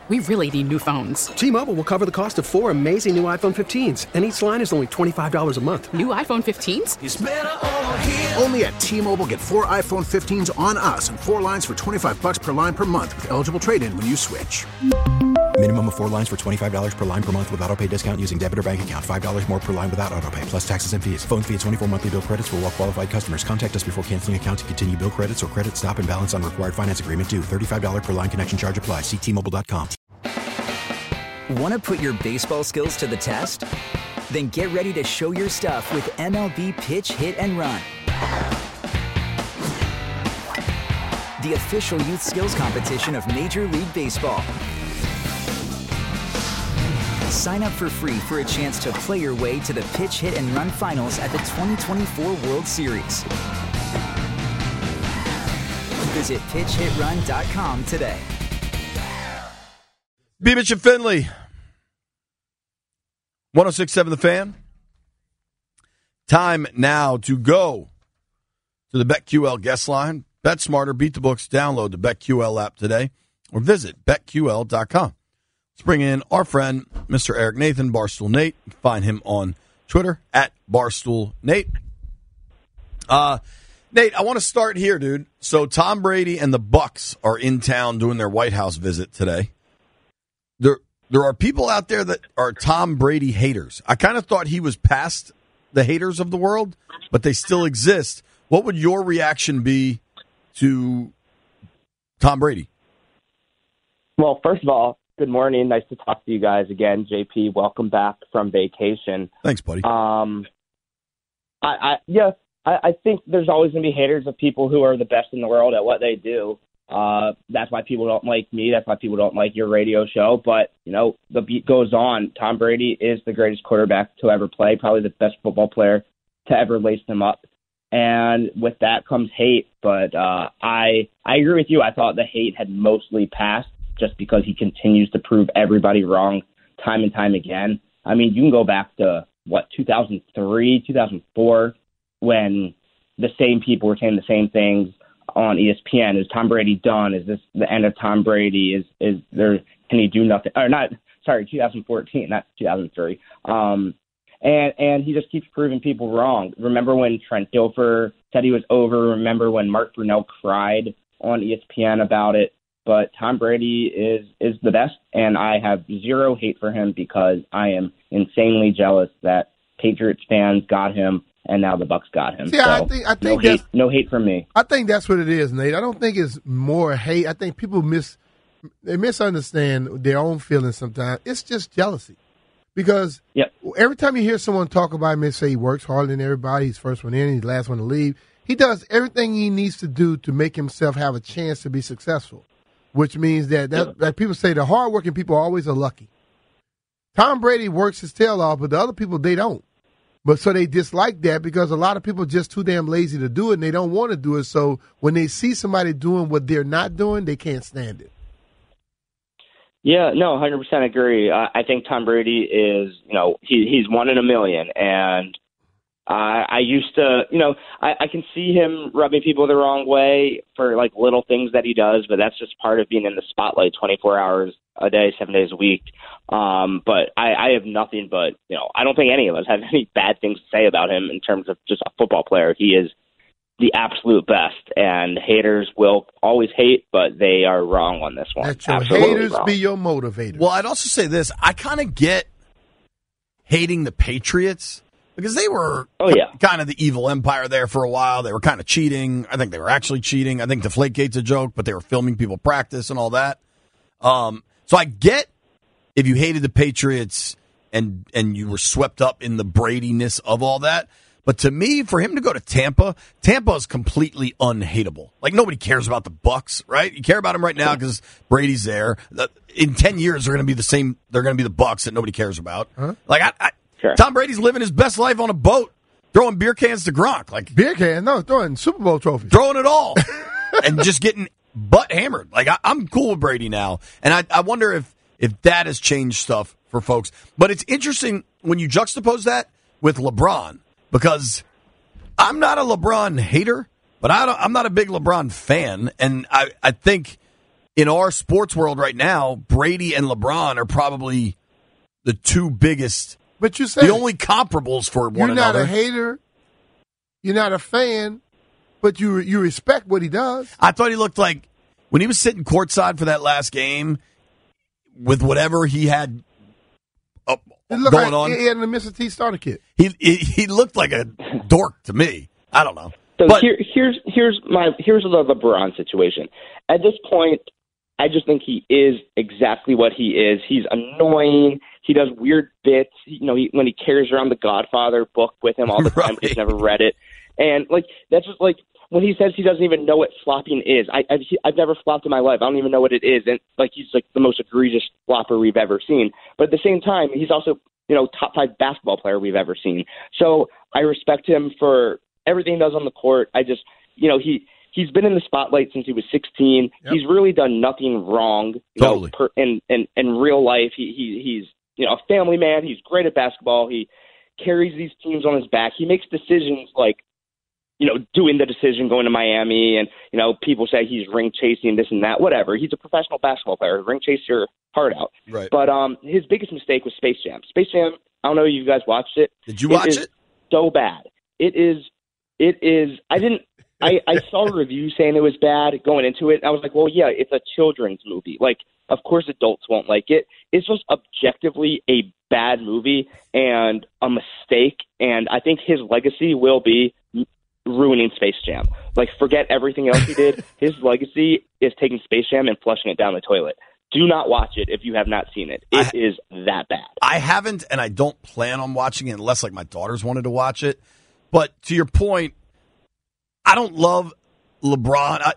We really need new phones. T-Mobile will cover the cost of 4 amazing new iPhone 15s, and each line is only $25 a month. New iPhone 15s? It's better over here. Only at T-Mobile, get 4 iPhone 15s on us and 4 lines for $25 per line per month with eligible trade-in when you switch. Minimum of 4 lines for $25 per line per month with autopay discount using debit or bank account. $5 more per line without autopay, plus taxes and fees. Phone fee at 24 monthly bill credits for well-qualified customers. Contact us before canceling account to continue bill credits or credit stop and balance on required finance agreement due. $35 per line connection charge applies. See T-Mobile.com. Want to put your baseball skills to the test? Then get ready to show your stuff with MLB Pitch, Hit, and Run. The official youth skills competition of Major League Baseball. Sign up for free for a chance to play your way to the Pitch, Hit, and Run finals at the 2024 World Series. Visit pitchhitrun.com today. Beamish and Finley, 106.7 The Fan. Time now to go to the BetQL guest line. Bet smarter, beat the books. Download the BetQL app today or visit betql.com. Let's bring in our friend, Mr. Eric Nathan, Barstool Nate. Find him on Twitter at Barstool Nate. Nate, I want to start here, dude. So Tom Brady and the Bucs are in town doing their White House visit today. There are people out there that are Tom Brady haters. I kind of thought he was past the haters of the world, but they still exist. What would your reaction be to Tom Brady? Well, first of all, good morning. Nice to talk to you guys again. JP, welcome back from vacation. Thanks, buddy. I think there's always going to be haters of people who are the best in the world at what they do. That's why people don't like me. That's why people don't like your radio show. But, you know, the beat goes on. Tom Brady is the greatest quarterback to ever play, probably the best football player to ever lace them up. And with that comes hate. But I agree with you. I thought the hate had mostly passed just because he continues to prove everybody wrong time and time again. I mean, you can go back to, 2003, 2004, when the same people were saying the same things on ESPN. Is Tom Brady done? Is this the end of Tom Brady? Is there, can he do nothing? Or not, sorry, 2014, not 2003. And he just keeps proving people wrong. Remember when Trent Dilfer said he was over? Remember when Mark Brunell cried on ESPN about it? But Tom Brady is the best, and I have zero hate for him because I am insanely jealous that Patriots fans got him, and now the Bucs got him. Yeah, so I think no hate from me. I think that's what it is, Nate. I don't think it's more hate. I think people misunderstand their own feelings sometimes. It's just jealousy. Because every time you hear someone talk about him, they say he works harder than everybody. He's first one in, he's last one to leave. He does everything he needs to do to make himself have a chance to be successful, which means that people say the hardworking people always are lucky. Tom Brady works his tail off, but the other people, they don't. But so they dislike that because a lot of people are just too damn lazy to do it, and they don't want to do it. So when they see somebody doing what they're not doing, they can't stand it. Yeah, no, 100% agree. I think Tom Brady is, he's one in a million. And I used to, I can see him rubbing people the wrong way for like little things that he does, but that's just part of being in the spotlight 24 hours a day, 7 days a week. But I have nothing but, I don't think any of us have any bad things to say about him in terms of just a football player. He is the absolute best, and haters will always hate, but they are wrong on this one. Let your haters be your motivators. Well, I'd also say this. I kind of get hating the Patriots because they were kind of the evil empire there for a while. They were kind of cheating. I think they were actually cheating. I think Deflategate's a joke, but they were filming people practice and all that. So I get if you hated the Patriots and you were swept up in the Brady-ness of all that. But to me, for him to go to Tampa is completely unhateable. Like, nobody cares about the Bucs, right? You care about him right now because Brady's there. In 10 years, they're going to be the same. They're going to be the Bucs that nobody cares about. Huh? Like, Tom Brady's living his best life on a boat, throwing beer cans to Gronk. Like, beer cans? No, throwing Super Bowl trophies. Throwing it all. And just getting butt hammered. Like, I'm cool with Brady now. And I wonder if that has changed stuff for folks. But it's interesting when you juxtapose that with LeBron. Because I'm not a LeBron hater, but I'm not a big LeBron fan. And I think in our sports world right now, Brady and LeBron are probably the two biggest. But you said the only comparables for one another. You're not a hater. You're not a fan, but you respect what he does. I thought he looked like when he was sitting courtside for that last game with whatever he had going on. He had a Mr. T starter kit. He looked like a dork to me. I don't know. So here's the LeBron situation. At this point, I just think he is exactly what he is. He's annoying. He does weird bits. When he carries around the Godfather book with him all the time, he's never read it, and that's just when he says he doesn't even know what flopping is. I've never flopped in my life. I don't even know what it is, and he's the most egregious flopper we've ever seen. But at the same time, he's also top 5 basketball player we've ever seen. So I respect him for everything he does on the court. I just he's been in the spotlight since he was 16. Yep. He's really done nothing wrong. Totally. In real life, he's a family man. He's great at basketball. He carries these teams on his back. He makes decisions doing the decision going to Miami, and people say he's ring chasing this and that. Whatever. He's a professional basketball player. Ring chase your heart out. Right. But his biggest mistake was Space Jam. Space Jam. I don't know if you guys watched it. Did you watch it? So bad. It is. I didn't. I saw a review saying it was bad going into it. I was like, well, yeah, it's a children's movie. Of course adults won't like it. It's just objectively a bad movie and a mistake. And I think his legacy will be ruining Space Jam. Forget everything else he did. His legacy is taking Space Jam and flushing it down the toilet. Do not watch it if you have not seen it. It is that bad. I haven't, and I don't plan on watching it unless my daughters wanted to watch it. But to your point, I don't love LeBron.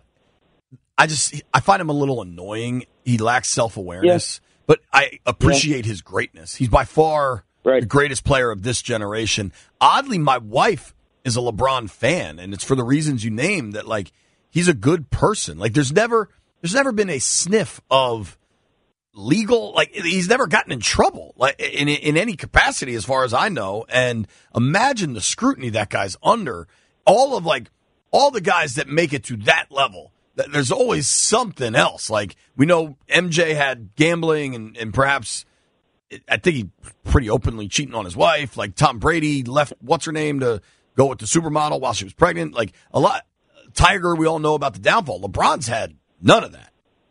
I find him a little annoying. He lacks self-awareness, but I appreciate his greatness. He's by far the greatest player of this generation. Oddly, my wife is a LeBron fan, and it's for the reasons you named, that he's a good person. There's never been a sniff of legal, he's never gotten in trouble in any capacity as far as I know. And imagine the scrutiny that guy's under. All the guys that make it to that level, there's always something else. We know MJ had gambling and perhaps, I think he pretty openly cheating on his wife. Tom Brady left what's-her-name to go with the supermodel while she was pregnant. A lot. Tiger, we all know about the downfall. LeBron's had none of that.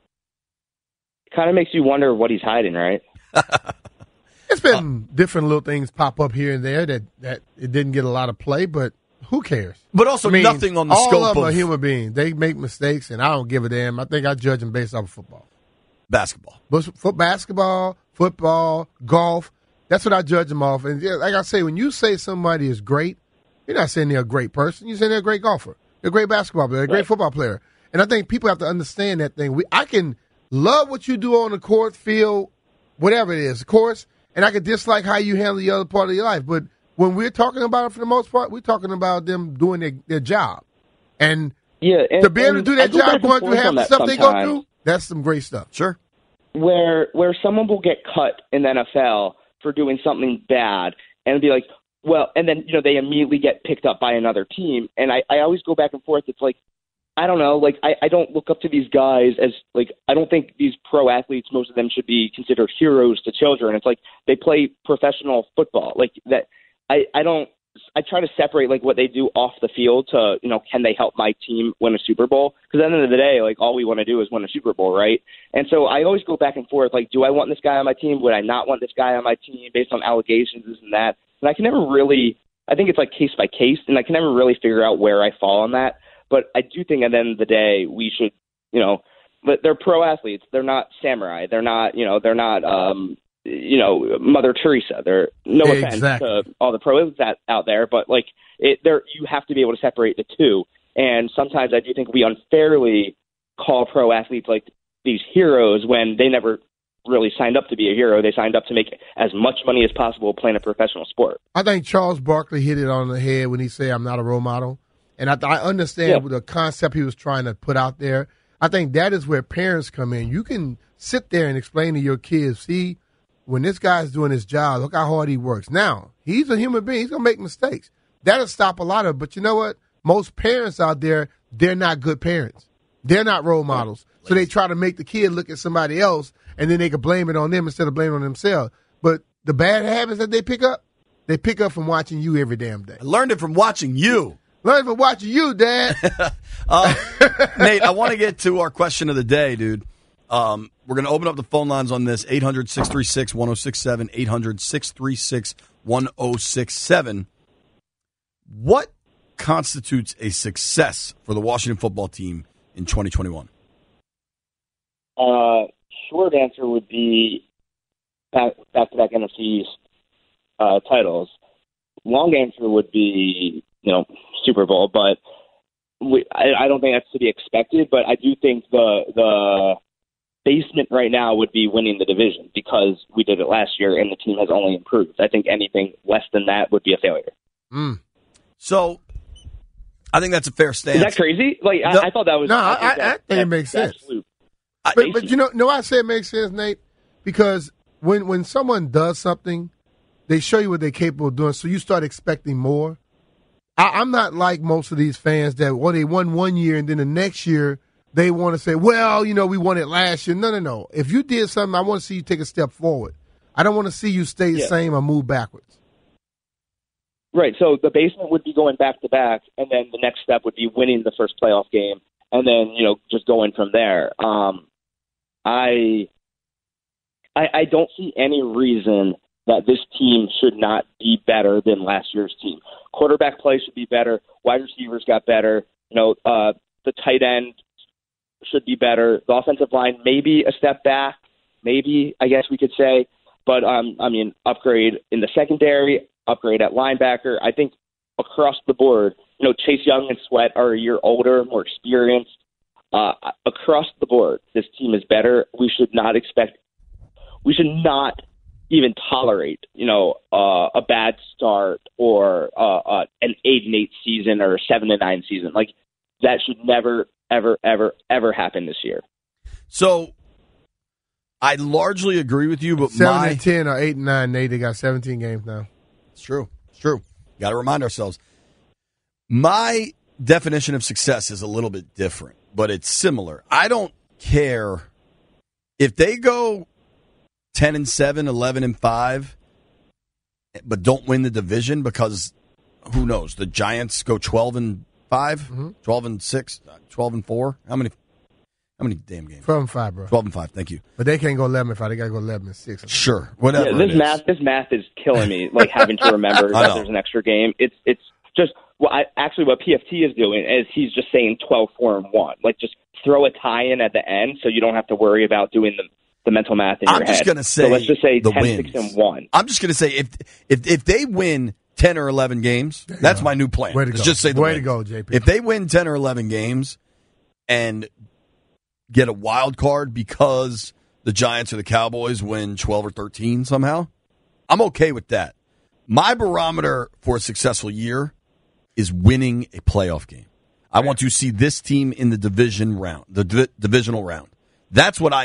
Kind of makes you wonder what he's hiding, right? It's been different little things pop up here and there that it didn't get a lot of play, but who cares? But also nothing on the scope of... All of them are human beings. They make mistakes, and I don't give a damn. I think I judge them based off of football. Basketball. Basketball, football, golf. That's what I judge them off. And like I say, when you say somebody is great, you're not saying they're a great person. You're saying they're a great golfer. They're a great basketball player. They're a great football player. And I think people have to understand that thing. I can love what you do on the court, field, whatever it is, of course, and I can dislike how you handle the other part of your life. But when we're talking about it for the most part, we're talking about them doing their job. And to be able to do that job, going through half the stuff they go through, that's some great stuff. Sure. Where someone will get cut in the NFL for doing something bad and be like, well, and then, they immediately get picked up by another team. And I always go back and forth. It's I don't know. I don't look up to these guys as, I don't think these pro athletes, most of them should be considered heroes to children. It's they play professional football. That. I try to separate what they do off the field to, can they help my team win a Super Bowl? Because at the end of the day, all we want to do is win a Super Bowl, right? And so I always go back and forth, do I want this guy on my team? Would I not want this guy on my team based on allegations, this and that? And I can never really, I think it's case by case, and I can never really figure out where I fall on that. But I do think at the end of the day, we should, but they're pro athletes. They're not samurai. They're not, Mother Teresa. They're no offense to all the pro athletes out there, but you have to be able to separate the two. And sometimes I do think we unfairly call pro athletes these heroes when they never really signed up to be a hero. They signed up to make as much money as possible playing a professional sport. I think Charles Barkley hit it on the head when he said, I'm not a role model. And I understand the concept he was trying to put out there. I think that is where parents come in. You can sit there and explain to your kids, see, when this guy's doing his job, look how hard he works. Now, he's a human being. He's going to make mistakes. That'll stop a lot of it. But you know what? Most parents out there, they're not good parents. They're not role models. So they try to make the kid look at somebody else, and then they can blame it on them instead of blaming it on themselves. But the bad habits that they pick up from watching you every damn day. I learned it from watching you. Learned from watching you, Dad. Nate, I want to get to our question of the day, dude. We're going to open up the phone lines on this, 800-636-1067, 800-636-1067. What constitutes a success for the Washington football team in 2021? Short answer would be back-to-back NFC East titles. Long answer would be, Super Bowl, but I don't think that's to be expected. But I do think the basement right now would be winning the division because we did it last year and the team has only improved. I think anything less than that would be a failure. So I think that's a fair stance. Is that crazy? I thought that was. No, I think it makes sense. But I say it makes sense, Nate, because when someone does something, they show you what they're capable of doing, so you start expecting more. I'm not like most of these fans that, they won one year and then the next year they want to say, we won it last year. No. If you did something, I want to see you take a step forward. I don't want to see you stay the same or move backwards. Right, so the basement would be going back-to-back, and then the next step would be winning the first playoff game, and then, just going from there. I don't see any reason that this team should not be better than last year's team. Quarterback play should be better. Wide receivers got better. The tight end should be better. The offensive line, maybe a step back, maybe, I guess we could say. But, upgrade in the secondary, upgrade at linebacker. I think across the board, Chase Young and Sweat are a year older, more experienced. Across the board, this team is better. We should not even tolerate, a bad start or an 8-8 season or a 7-9 season. Like that should never, ever, ever, ever happen this year. So I largely agree with you, but 7-10 or 8-9, Nate, they got 17 games now. It's true. Got to remind ourselves. My definition of success is a little bit different, but it's similar. I don't care if they go 10-7, 11-5, but don't win the division because who knows? The Giants go 12-5, 12-6, 12-4. How many damn games? 12-5, bro. 12-5. Thank you. But they can't go 11-5. They got to go 11-6. Sure, whatever. Yeah, this math is killing me. Like having to remember that there's an extra game. It's just what PFT is doing is he's just saying 12-4-1. Like just throw a tie in at the end so you don't have to worry about doing the mental math in your head. I'm just going to say, so let's just say the 10-6-1. I'm just going to say if they win 10 or 11 games, that's my new plan. Way to go. Just say the Way wins. to go, JP. If they win 10 or 11 games and get a wild card because the Giants or the Cowboys win 12 or 13 somehow, I'm okay with that. My barometer for a successful year is winning a playoff game. I want to see this team in the division round, the divisional round. That's what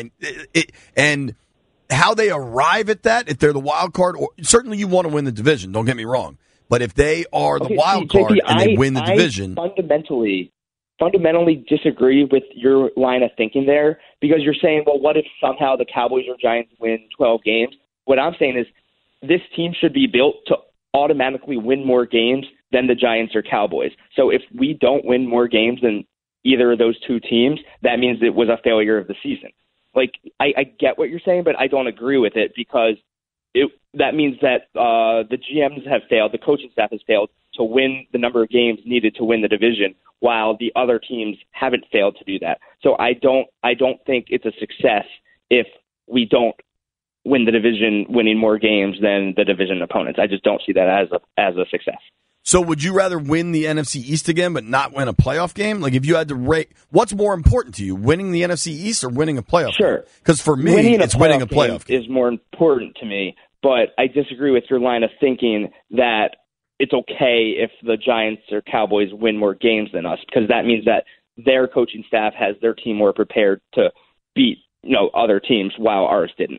and how they arrive at that, if they're the wild card, or certainly you want to win the division, don't get me wrong. But if they are the wild card and they win the division. I fundamentally disagree with your line of thinking there because you're saying, well, what if somehow the Cowboys or Giants win 12 games? What I'm saying is this team should be built to automatically win more games than the Giants or Cowboys. So if we don't win more games than either of those two teams, that means it was a failure of the season. Like, I get what you're saying, but I don't agree with it because that means that the GMs have failed, the coaching staff has failed to win the number of games needed to win the division, while the other teams haven't failed to do that. So I don't think it's a success if we don't win the division winning more games than the division opponents. I just don't see that as a success. So would you rather win the NFC East again but not win a playoff game? Like if you had to rate, what's more important to you, winning the NFC East or winning a playoff game? Because for me, it's winning a playoff game. Is more important to me, but I disagree with your line of thinking that it's okay if the Giants or Cowboys win more games than us, because that means that their coaching staff has their team more prepared to beat other teams while ours didn't.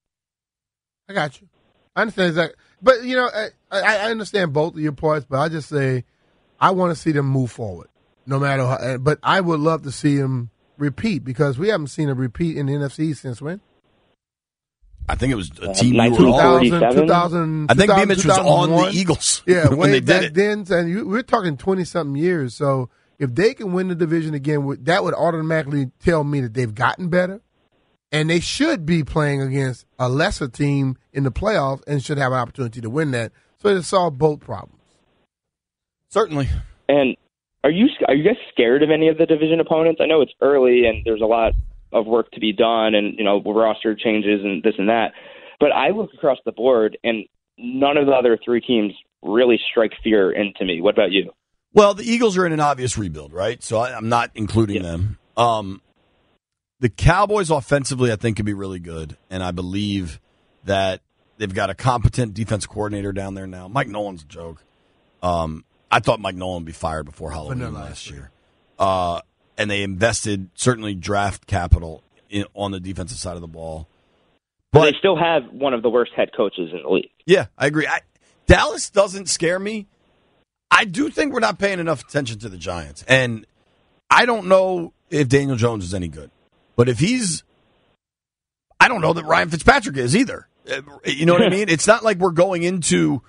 I got you. I understand that. But, I understand both of your points, but I just say I want to see them move forward no matter how. But I would love to see them repeat? Because we haven't seen a repeat in the NFC since when? I think it was a team you were all. 2000, I think Beamish was on the Eagles. Yeah, when they did back then, and we're talking 20-something years. So if they can win the division again, that would automatically tell me that they've gotten better, and they should be playing against a lesser team in the playoffs and should have an opportunity to win that. So it solve both problems. Certainly. And are you guys scared of any of the division opponents? I know it's early and there's a lot of work to be done and, roster changes and this and that. But I look across the board and none of the other three teams really strike fear into me. What about you? Well, the Eagles are in an obvious rebuild, right? So I'm not including them. The Cowboys offensively, I think, can be really good. And I believe that they've got a competent defense coordinator down there now. Mike Nolan's a joke. I thought Mike Nolan would be fired before Halloween last year. And they invested, certainly, draft capital on the defensive side of the ball. But they still have one of the worst head coaches in the league. Yeah, I agree. Dallas doesn't scare me. I do think we're not paying enough attention to the Giants. And I don't know if Daniel Jones is any good. But if I don't know that Ryan Fitzpatrick is either. You know what I mean? It's not like we're going into,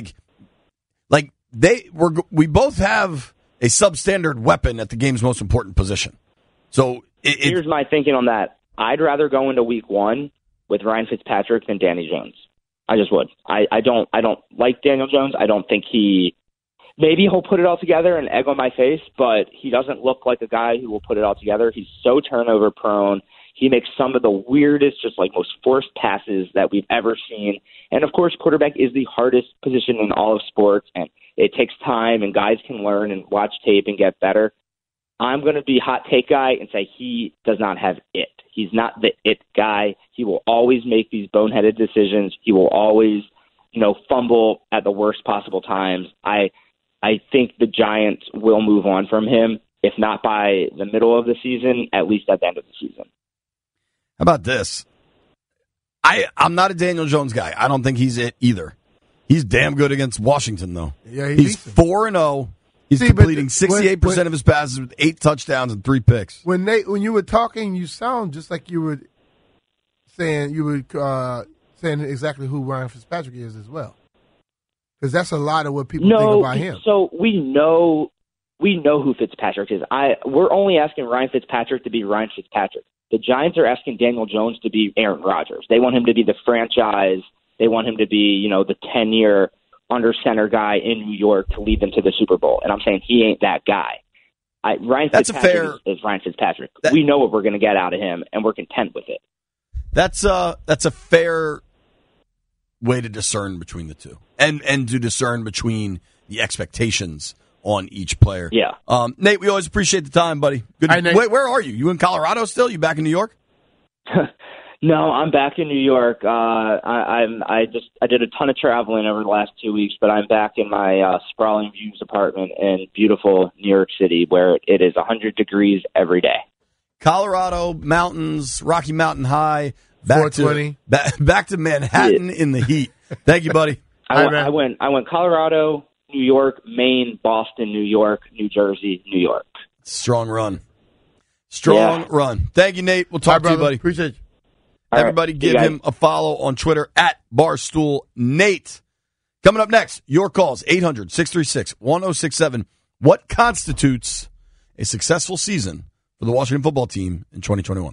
we both have a substandard weapon at the game's most important position. So here's my thinking on that. I'd rather go into week one with Ryan Fitzpatrick than Danny Jones. I just would. I don't like Daniel Jones. I don't think maybe he'll put it all together and egg on my face, but he doesn't look like a guy who will put it all together. He's so turnover prone. He makes some of the weirdest, just most forced passes that we've ever seen. And of course, quarterback is the hardest position in all of sports, and it takes time, and guys can learn and watch tape and get better. I'm going to be hot take guy and say he does not have it. He's not the it guy. He will always make these boneheaded decisions. He will always, fumble at the worst possible times. I think the Giants will move on from him, if not by the middle of the season, at least at the end of the season. How about this? I'm not a Daniel Jones guy. I don't think he's it either. He's damn good against Washington, though. Yeah, he's 4-0. He's completing 68% of his passes with 8 touchdowns and 3 picks. When you were talking, you sound just like you were saying saying exactly who Ryan Fitzpatrick is as well. Because that's a lot of what people think about him. So we know who Fitzpatrick is. We're only asking Ryan Fitzpatrick to be Ryan Fitzpatrick. The Giants are asking Daniel Jones to be Aaron Rodgers. They want him to be the franchise. They want him to be, the 10-year under center guy in New York to lead them to the Super Bowl. And I'm saying he ain't that guy. Ryan Fitzpatrick is Ryan Fitzpatrick. We know what we're going to get out of him, and we're content with it. That's a fair way to discern between the two, and to discern between the expectations on each player. Yeah. Nate, we always appreciate the time, buddy. Good. Hi, Nate. Wait, where are you? You in Colorado still? You back in New York? No, I'm back in New York. I did a ton of traveling over the last 2 weeks, but I'm back in my sprawling views apartment in beautiful New York City, where it is 100 degrees every day. Colorado mountains, Rocky Mountain High, back to Manhattan in the heat. Thank you, buddy. I went Colorado, New York, Maine, Boston, New York, New Jersey, New York. Strong run. Run. Thank you, Nate. We'll talk to you, buddy. Appreciate you. Everybody give him a follow on Twitter at BarstoolNate. Coming up next, your calls, 800-636-1067. What constitutes a successful season for the Washington football team in 2021?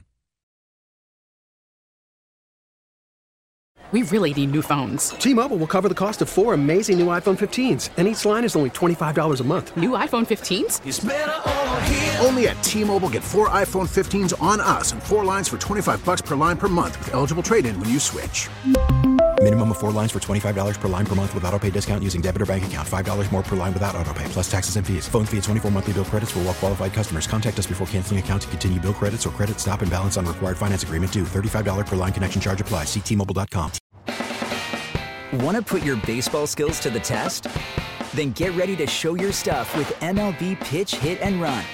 We really need new phones. T-Mobile will cover the cost of 4 amazing new iPhone 15s, and each line is only $25 a month. New iPhone 15s? It's better over here. Only at T-Mobile, get 4 iPhone 15s on us and 4 lines for $25 per line per month with eligible trade-in when you switch. Minimum of 4 lines for $25 per line per month with auto-pay discount using debit or bank account. $5 more per line without auto-pay, plus taxes and fees. Phone fee at 24 monthly bill credits for well-qualified customers. Contact us before canceling account to continue bill credits or credit stop and balance on required finance agreement due. $35 per line connection charge applies. See T-Mobile.com. Want to put your baseball skills to the test? Then get ready to show your stuff with MLB Pitch, Hit, and Run.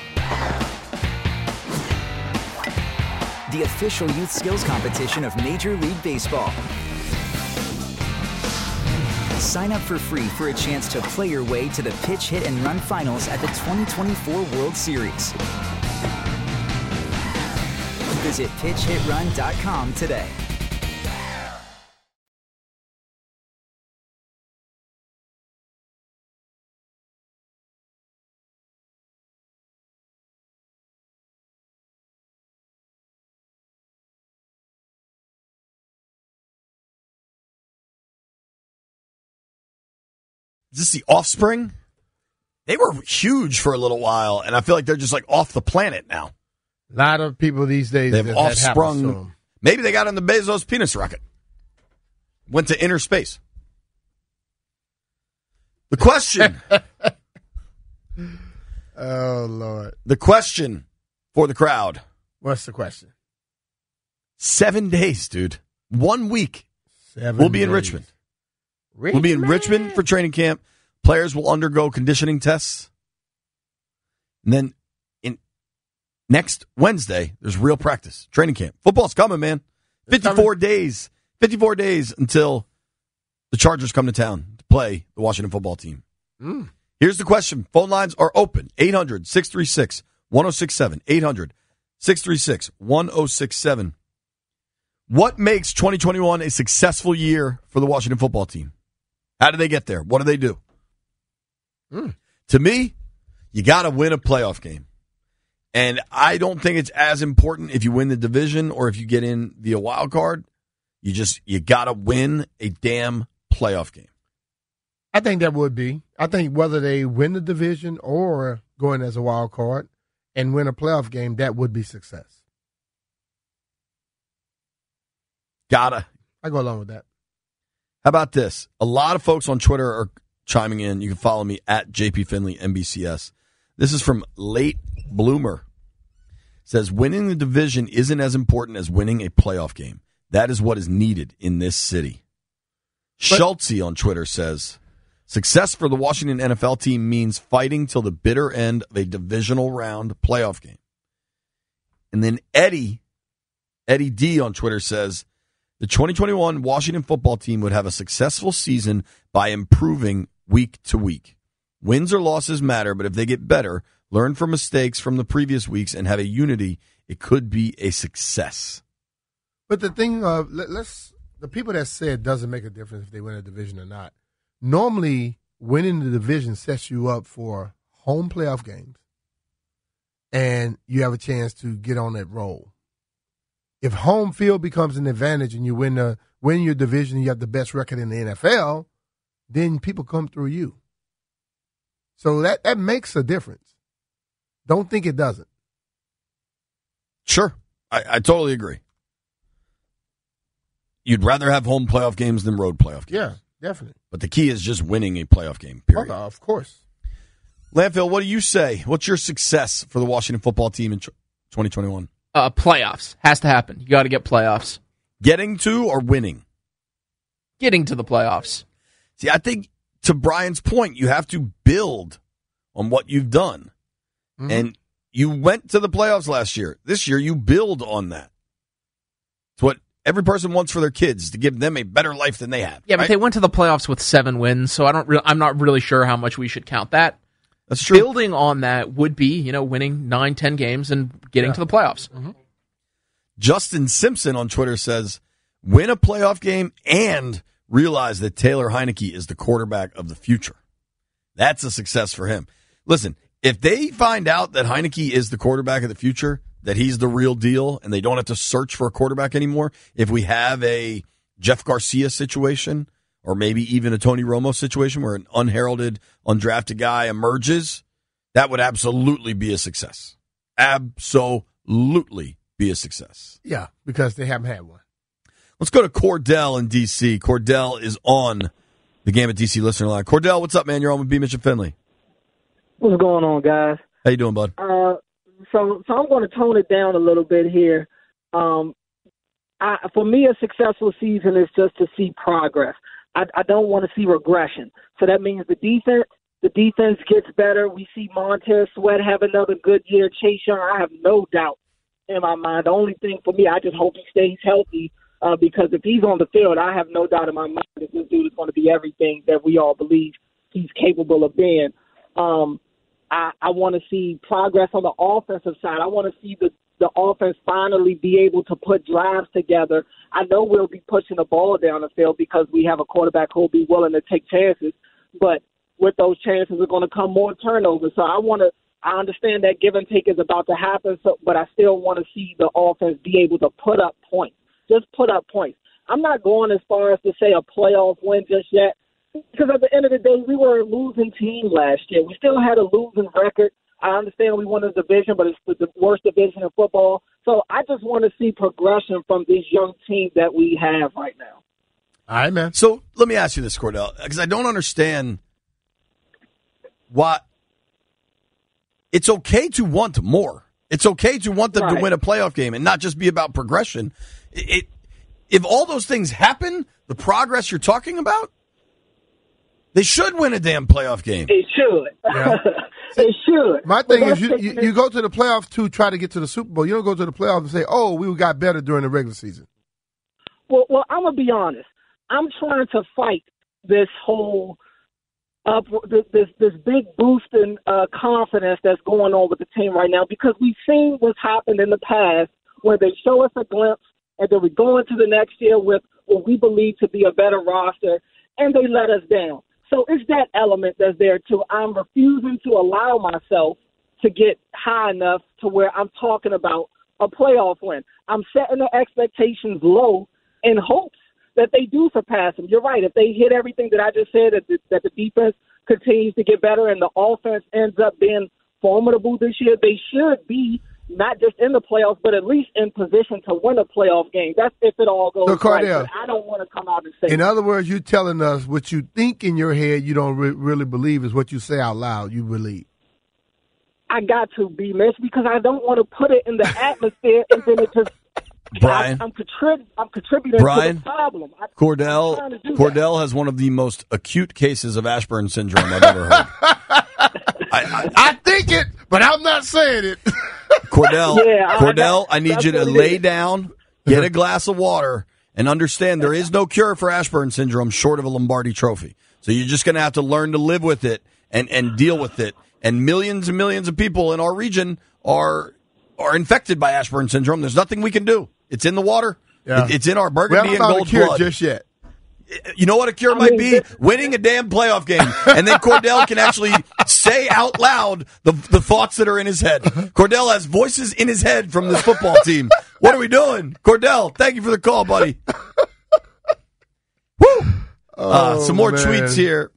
The official youth skills competition of Major League Baseball. Sign up for free for a chance to play your way to the Pitch, Hit, and Run finals at the 2024 World Series. Visit pitchhitrun.com today. Is this the Offspring? They were huge for a little while, and I feel like they're just like off the planet now. A lot of people these days they have offsprung. Maybe they got on the Bezos penis rocket. Went to inner space. The question. Oh, Lord. The question for the crowd. What's the question? 7 days, dude. 1 week. 7 We'll be in days. Richmond. We'll be in Richmond for training camp. Players will undergo conditioning tests. And then next Wednesday, there's real practice. Training camp. Football's coming, man. 54 days. 54 days until the Chargers come to town to play the Washington football team. Here's the question. Phone lines are open. 800-636-1067. 800-636-1067. What makes 2021 a successful year for the Washington football team? How do they get there? What do they do? To me, you got to win a playoff game. And I don't think it's as important if you win the division or if you get in via wild card. You got to win a damn playoff game. I think that would be. I think whether they win the division or go in as a wild card and win a playoff game, that would be success. I go along with that. How about this? A lot of folks on Twitter are chiming in. You can follow me at JP Finley NBCS. This is from Late Bloomer. It says, winning the division isn't as important as winning a playoff game. That is what is needed in this city. Schultze on Twitter says, success for the Washington NFL team means fighting till the bitter end of a divisional round playoff game. And then Eddie D on Twitter says, the 2021 Washington football team would have a successful season by improving week to week. Wins or losses matter, but if they get better, learn from mistakes from the previous weeks, and have a unity, it could be a success. But the thing of, the people that said it doesn't make a difference if they win a division or not. Normally, winning the division sets you up for home playoff games, and you have a chance to get on that roll. If home field becomes an advantage and you win your division, you have the best record in the NFL, then people come through you. So that makes a difference. Don't think it doesn't. Sure. I totally agree. You'd rather have home playoff games than road playoff games. Yeah, definitely. But the key is just winning a playoff game, period. Of course. Landfill, what do you say? What's your success for the Washington football team in 2021? Playoffs. Has to happen. You got to get playoffs. Getting to or winning? Getting to the playoffs. See, I think to Brian's point, you have to build on what you've done. Mm-hmm. And you went to the playoffs last year. This year, you build on that. It's what every person wants for their kids, to give them a better life than they had. Yeah, but they went to the playoffs with 7 wins, so I'm not really sure how much we should count that. That's true. Building on that would be, winning 9-10 games and getting to the playoffs. Mm-hmm. Justin Simpson on Twitter says, win a playoff game and realize that Taylor Heineke is the quarterback of the future. That's a success for him. Listen, if they find out that Heineke is the quarterback of the future, that he's the real deal, and they don't have to search for a quarterback anymore, if we have a Jeff Garcia situation, or maybe even a Tony Romo situation where an unheralded, undrafted guy emerges, that would absolutely be a success. Absolutely be a success. Yeah, because they haven't had one. Let's go to Cordell in D.C. Cordell is on the Game at D.C. listener line. Cordell, what's up, man? You're on with B. Mitch and Finley. What's going on, guys? How you doing, bud? So I'm going to tone it down a little bit here. For me, a successful season is just to see progress. I don't want to see regression. So that means the defense gets better. We see Montez Sweat have another good year. Chase Young, I have no doubt in my mind. The only thing for me, I just hope he stays healthy because if he's on the field, I have no doubt in my mind that this dude is going to be everything that we all believe he's capable of being. I want to see progress on the offensive side. I want to see the offense finally be able to put drives together. I know we'll be pushing the ball down the field because we have a quarterback who will be willing to take chances, but with those chances are going to come more turnovers. So I understand that give and take is about to happen, but I still want to see the offense be able to put up points. Just put up points. I'm not going as far as to say a playoff win just yet, because at the end of the day, we were a losing team last year. We still had a losing record. I understand we won the division, but it's the worst division in football. So I just want to see progression from this young team that we have right now. All right, man. So let me ask you this, Cordell, because I don't understand why it's okay to want more. It's okay to want them to win a playoff game and not just be about progression. If all those things happen, the progress you're talking about, they should win a damn playoff game. They should. Yeah. They should. My thing is you go to the playoffs to try to get to the Super Bowl. You don't go to the playoffs and say, oh, we got better during the regular season. Well, I'm going to be honest. I'm trying to fight this whole this big boost in confidence that's going on with the team right now, because we've seen what's happened in the past where they show us a glimpse and then we go into the next year with what we believe to be a better roster, and they let us down. So it's that element that's there, too. I'm refusing to allow myself to get high enough to where I'm talking about a playoff win. I'm setting the expectations low in hopes that they do surpass them. You're right. If they hit everything that I just said, that the defense continues to get better and the offense ends up being formidable this year, they should be not just in the playoffs, but at least in position to win a playoff game. That's if it all goes right. But I don't want to come out and say. In other words, you're telling us what you think in your head you don't really believe is what you say out loud you believe. I got to be, Mitch, because I don't want to put it in the atmosphere and then it just. Brian, I'm contributing to the problem. Cordell has one of the most acute cases of Ashburn syndrome I've ever heard. I think it, but I'm not saying it. Cordell, I need you to lay down, get a glass of water, and understand there is no cure for Ashburn syndrome short of a Lombardi trophy. So you're just going to have to learn to live with it and deal with it. And millions of people in our region are infected by Ashburn syndrome. There's nothing we can do. It's in the water. Yeah. It's in our burgundy and gold cure blood. Just yet. You know what a cure might be? Winning a damn playoff game. And then Cordell can actually say out loud the thoughts that are in his head. Cordell has voices in his head from this football team. What are we doing? Cordell, thank you for the call, buddy. Woo! Some more tweets here.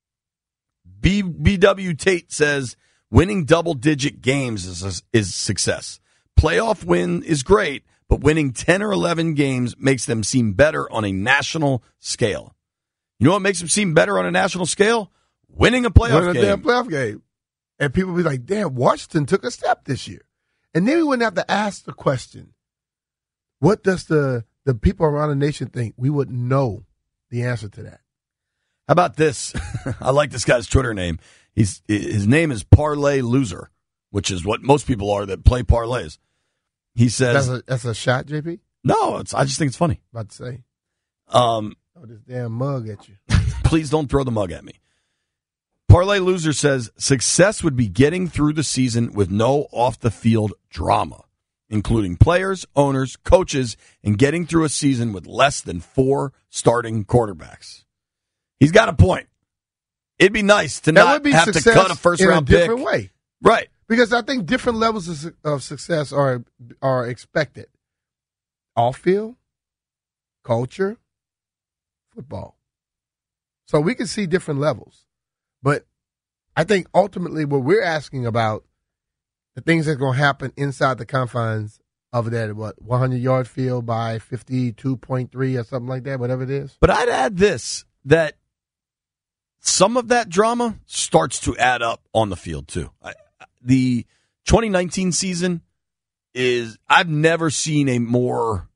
BW Tate says, winning double-digit games is success. Playoff win is great, but winning 10 or 11 games makes them seem better on a national scale. You know what makes them seem better on a national scale? Winning a playoff game. Damn playoff game. And people be like, damn, Washington took a step this year. And then we wouldn't have to ask the question, what does the people around the nation think? We wouldn't know the answer to that. How about this? I like this guy's Twitter name. His name is Parlay Loser, which is what most people are that play parlays. He says that's a shot, JP? No, I just think it's funny. About to say. This damn mug at you. Please don't throw the mug at me. Parlay Loser says success would be getting through the season with no off-the-field drama, including players, owners, coaches, and getting through a season with less than 4 starting quarterbacks. He's got a point. It'd be nice to not have to cut a first-round pick. In a different way. Right. Because I think different levels of success are expected. Off-field, culture, football. So we can see different levels. But I think ultimately what we're asking about, the things that's going to happen inside the confines of that, 100-yard field by 52.3 or something like that, whatever it is. But I'd add this, that some of that drama starts to add up on the field, too. The 2019 season I've never seen a more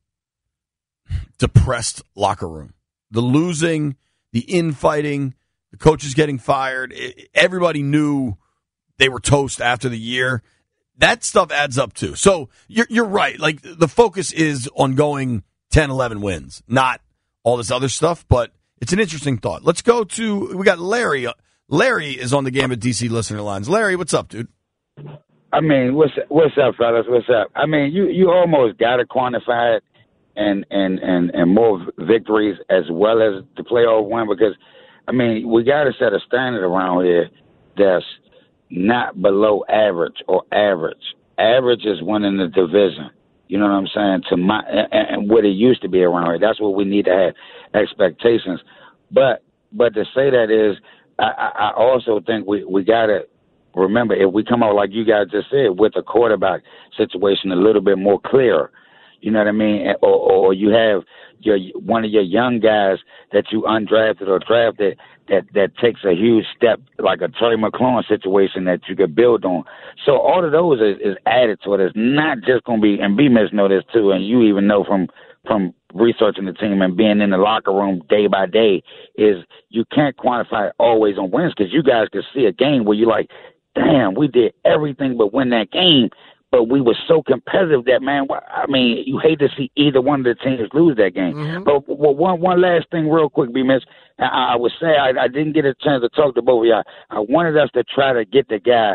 depressed locker room. The losing, the infighting, the coaches getting fired, everybody knew they were toast after the year. That stuff adds up, too. So you're right. Like, the focus is on going 10, 11 wins, not all this other stuff, but it's an interesting thought. Let's go to, we got Larry Larry is on the Game of DC listener lines. Larry, what's up, dude? I mean, what's up, fellas? What's up? I mean, you almost got to quantify it and more victories as well as the playoff win, because, I mean, we got to set a standard around here that's not below average or average. Average is winning the division. You know what I'm saying? And what it used to be around here. That's what we need to have expectations. But to say that is, I also think we got to remember, if we come out like you guys just said with the quarterback situation a little bit more clear, you know what I mean? Or you have one of your young guys that you undrafted or drafted that takes a huge step, like a Terry McLaurin situation that you could build on. So all of those is added to it. It's not just going to be, and B-Miss know this too, and you even know from researching the team and being in the locker room day by day, is you can't quantify it always on wins, because you guys could see a game where you're like, damn, we did everything but win that game. But we were so competitive that, man, I mean, you hate to see either one of the teams lose that game. Mm-hmm. But one last thing real quick, B-Miss. I would say I didn't get a chance to talk to both of y'all. I wanted us to try to get the guy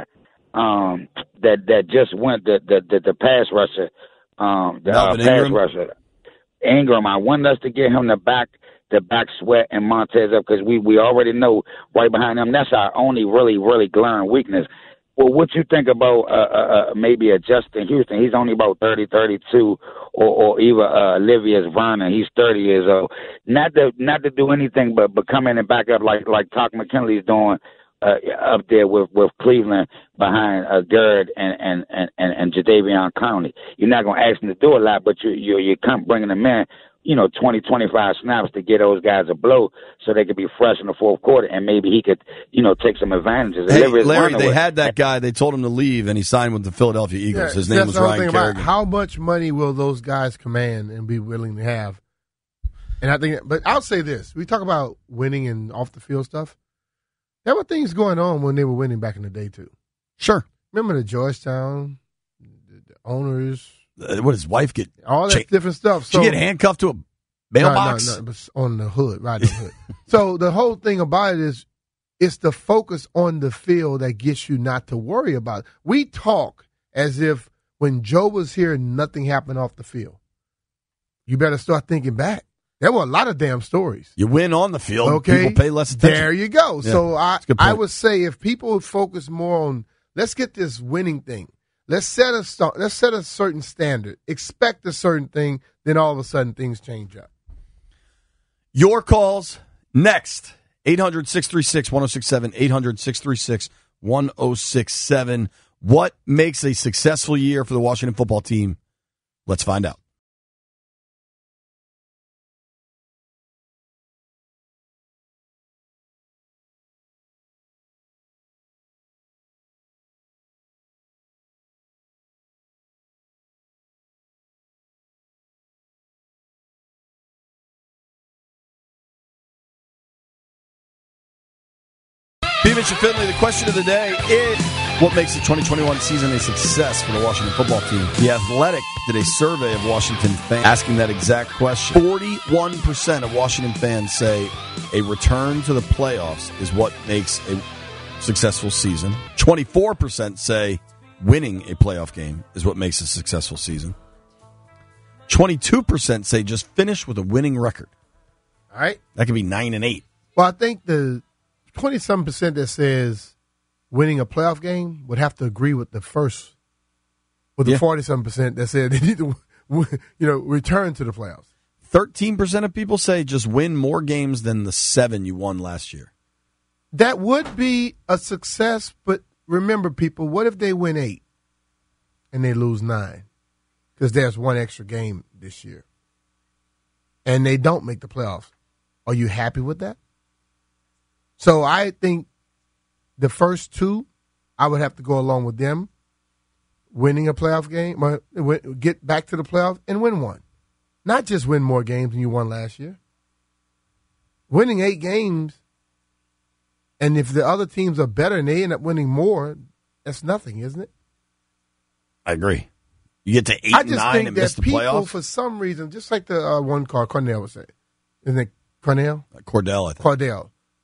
that just went, the pass rusher, pass rusher, Ingram. I wanted us to get him the back Sweat and Montez up, because we already know right behind them, that's our only really glaring weakness. Well, what you think about maybe a Justin Houston? He's only about 30, 32, or even Olivius Vernon. He's 30 years old. Not to do anything but come in and back up like Todd McKinley's doing up there with Cleveland behind Garrett and Jadeveon Clowney. You're not going to ask him to do a lot, but you come bringing him in, 20, 25 snaps to get those guys a blow so they could be fresh in the fourth quarter, and maybe he could, take some advantages. Hey, Larry, they had that guy. They told him to leave, and he signed with the Philadelphia Eagles. His name was Ryan Kerrigan. How much money will those guys command and be willing to have? And I think, but I'll say this. We talk about winning and off-the-field stuff. There were things going on when they were winning back in the day, too. Sure. Remember the Georgetown, the owners. What did his wife get? All that different stuff. So, did she get handcuffed to a mailbox? No, but on the hood, right on the hood. So the whole thing about it is, it's the focus on the field that gets you not to worry about it. We talk as if when Joe was here, nothing happened off the field. You better start thinking back. There were a lot of damn stories. You win on the field, okay? People pay less attention. There you go. Yeah, so I would say if people focus more on, let's get this winning thing. Let's set a certain standard. Expect a certain thing. Then all of a sudden things change up. Your calls next. 800-636-1067. 800-636-1067. What makes a successful year for the Washington football team? Let's find out. B-Mitch and Finley, the question of the day is, what makes the 2021 season a success for the Washington football team? The Athletic did a survey of Washington fans asking that exact question. 41% of Washington fans say a return to the playoffs is what makes a successful season. 24% say winning a playoff game is what makes a successful season. 22% say just finish with a winning record. All right. That could be 9-8. Well, I think the 20-some% that says winning a playoff game would have to agree with the 40-some% that said they need to, return to the playoffs. 13% of people say just win more games than the 7 you won last year. That would be a success, but remember, people, what if they win 8 and they lose 9? Because there's one extra game this year. And they don't make the playoffs. Are you happy with that? So I think the first 2, I would have to go along with them winning a playoff game, get back to the playoffs and win one. Not just win more games than you won last year. Winning 8 games, and if the other teams are better and they end up winning more, that's nothing, isn't it? I agree. You get to 8 and 9 and miss the playoffs? I just think that people, for some reason, just like the one call Cornell would say, isn't it Cornell? Cordell, I think. Cordell.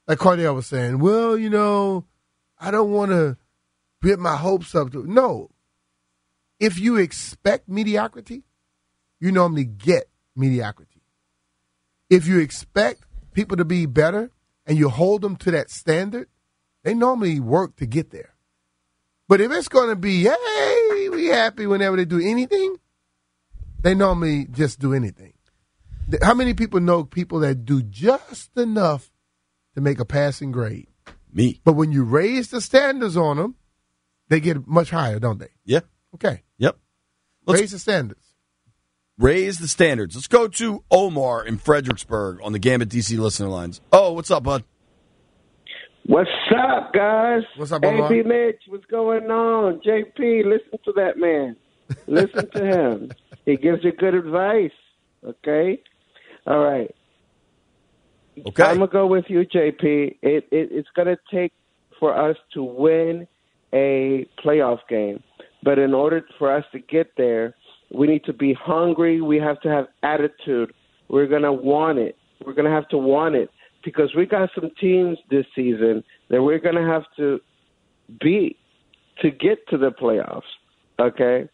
like Cardell was saying, well, I don't want to get my hopes up. No. If you expect mediocrity, you normally get mediocrity. If you expect people to be better and you hold them to that standard, they normally work to get there. But if it's going to be, hey, we happy whenever they do anything, they normally just do anything. How many people know people that do just enough to make a passing grade? Me. But when you raise the standards on them, they get much higher, don't they? Yeah. Okay. Yep. Raise the standards. Raise the standards. Let's go to Omar in Fredericksburg on the Gambit DC listener lines. Oh, what's up, bud? What's up, guys? What's up, Omar? AB Mitch, what's going on? JP, listen to that man. Listen to him. He gives you good advice. Okay? All right. Okay. I'm going to go with you, JP. It's going to take for us to win a playoff game. But in order for us to get there, we need to be hungry. We have to have attitude. We're going to want it. We're going to have to want it because we got some teams this season that we're going to have to beat to get to the playoffs. Okay?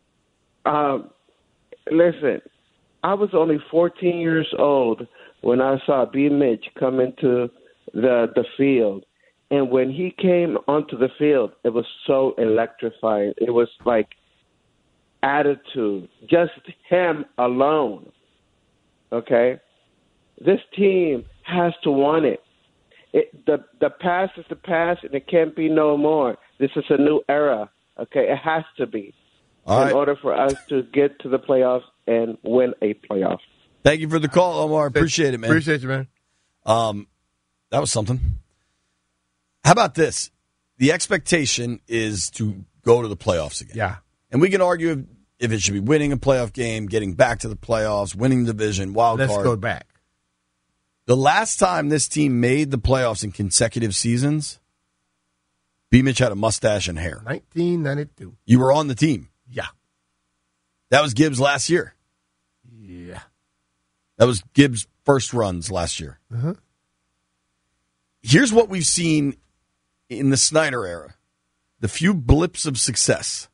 Listen, I was only 14 years old when I saw B. Mitch come into the field. And when he came onto the field, it was so electrifying. It was like attitude, just him alone. Okay? This team has to want it. The past is the past, and it can't be no more. This is a new era. Okay? It has to be in order for us to get to the playoffs and win a playoff. Thank you for the call, Omar. Appreciate it, man. Appreciate you, man. That was something. How about this? The expectation is to go to the playoffs again. Yeah. And we can argue if it should be winning a playoff game, getting back to the playoffs, winning the division, wild card. Let's go back. The last time this team made the playoffs in consecutive seasons, B. Mitch had a mustache and hair. 1992. You were on the team. Yeah. That was Gibbs last year. Yeah. That was Gibbs' first runs last year. Uh-huh. Here's what we've seen in the Snyder era. The few blips of success.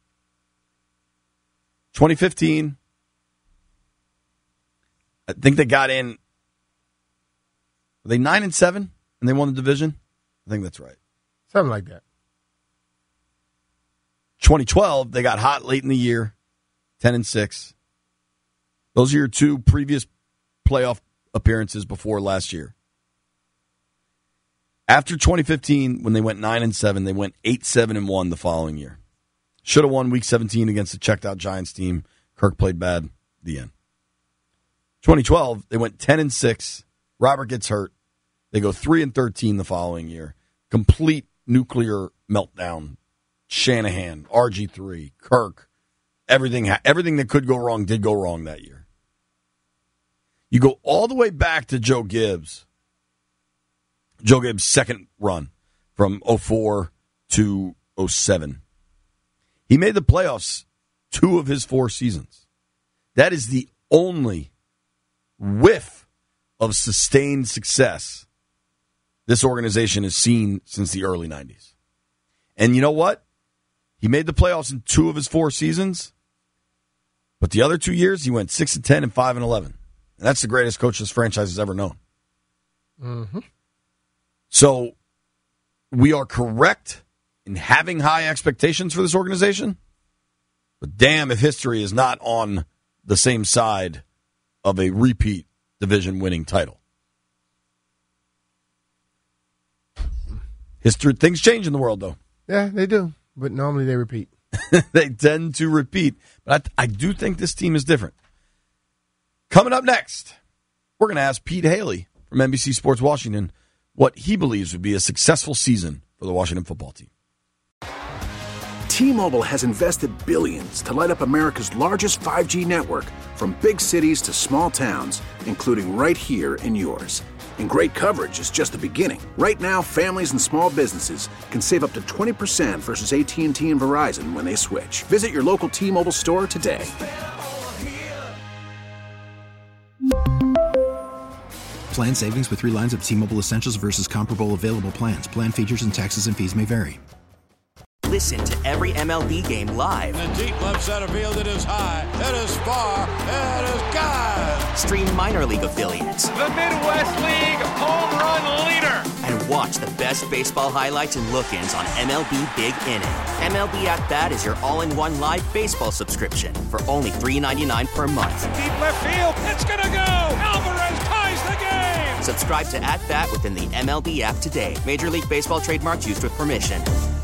2015, I think they got in. Were they 9-7 and they won the division? I think that's right. Something like that. 2012, they got hot late in the year, 10-6. Those are your two previous playoff appearances before last year. After 2015, when they went 9-7, they went 8-7-1 the following year. Should have won Week 17 against the checked-out Giants team. Kirk played bad. The end. 2012, they went 10-6. Robert gets hurt. They go 3-13 the following year. Complete nuclear meltdown. Shanahan, RG3, Kirk, everything that could go wrong did go wrong that year. You go all the way back to Joe Gibbs. Joe Gibbs' second run from 2004 to 2007. He made the playoffs 2 of his 4 seasons. That is the only whiff of sustained success this organization has seen since the early 90s. And you know what? He made the playoffs in 2 of his 4 seasons, but the other 2 years he went 6-10 and 5-11. And that's the greatest coach this franchise has ever known. Mm-hmm. So we are correct in having high expectations for this organization, but damn if history is not on the same side of a repeat division-winning title. History, things change in the world, though. Yeah, they do, but normally they repeat. They tend to repeat, but I do think this team is different. Coming up next, we're going to ask Pete Haley from NBC Sports Washington what he believes would be a successful season for the Washington football team. T-Mobile has invested billions to light up America's largest 5G network, from big cities to small towns, including right here in yours. And great coverage is just the beginning. Right now, families and small businesses can save up to 20% versus AT&T and Verizon when they switch. Visit your local T-Mobile store today. Plan savings with 3 lines of T-Mobile Essentials versus comparable available plans. Plan features and taxes and fees may vary. Listen to every MLB game live. In the deep left center field, it is high, it is far, it is gone. Stream minor league affiliates. The Midwest League home run leader. And watch the best baseball highlights and look-ins on MLB Big Inning. MLB At Bat is your all-in-one live baseball subscription for only $3.99 per month. Deep left field, it's gonna go. Alvarez ties the game. Subscribe to At Bat within the MLB app today. Major League Baseball trademarks used with permission.